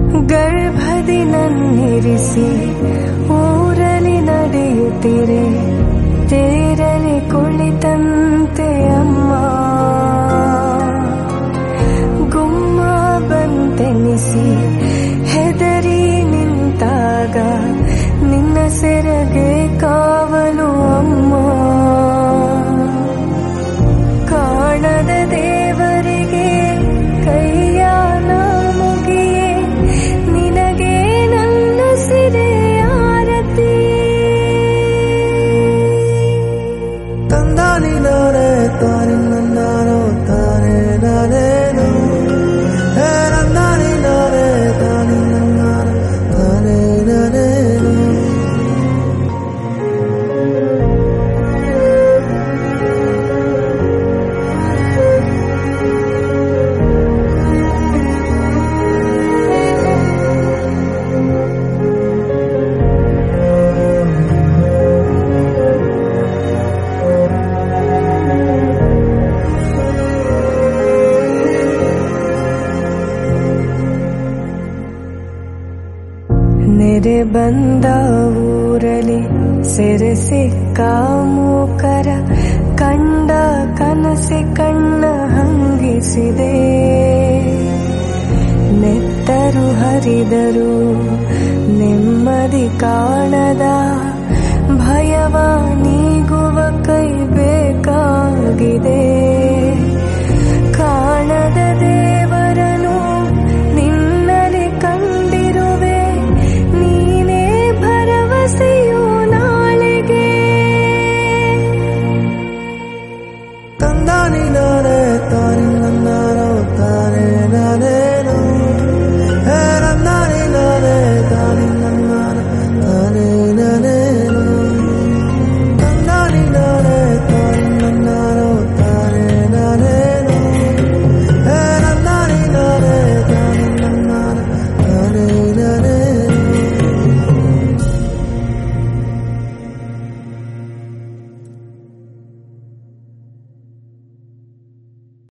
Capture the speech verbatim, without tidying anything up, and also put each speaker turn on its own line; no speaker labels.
ಗರ್ಭದಿ ನನ್ನಿರಿಸಿ ಊರಲಿ ನಡೆಯುತ್ತಿರೆ ತೇರಲಿ ಕುಳಿತಂತೆ ಅಮ್ಮ ಗುಮ್ಮ ಬಂತೆನಿಸಿ ಹೆದರಿ ನಿಂತಾಗ ನಿನ್ನ ಸೆರಗೆ ಕಾವಲು ಅಮ್ಮ ಕಾಣದ ದೇವರಿಗೆ ಕೈಯ ಮುಗಿಯೇ ನಿನಗೆ ನನ್ನ ಸಿರೆ ಆರತಿ
ತಂದಾನಿ ನಾನೇ ತಾನೆ ನನ್ನಾನೋ ತಾನೆ ನಾನೇನೋ ಹೇ ನಂದಾನಿ ನಾನೇ ತಾನೆ ನನ್ನಾನೋ ತಾನೆ ನಾನೇನೋ
ನೆರೆ ಬಂದ ಊರಲಿ ಸೆರೆ ಸಿಕ್ಕ ಮೂಕರ ಕಂಡ ಕನಸಿ ಕಣ್ಣ ಹಂಗಿಸಿದೆ ನೆತ್ತರು ಹರಿದರು ನೆಮ್ಮದಿ ಕಾಣದ ಭಯವ ನೀಗುವ ಕೈ ಬೇಕಾಗಿದೆ ಕಾಣದ ದೇವರನು ನಿನ್ನಲಿ ಕಂಡಿರುವೆ ನೀನೇ ಭರವಸೆಯು ನಾಳೆಗೆ
ತಂದಾನಿ ನಾನೇ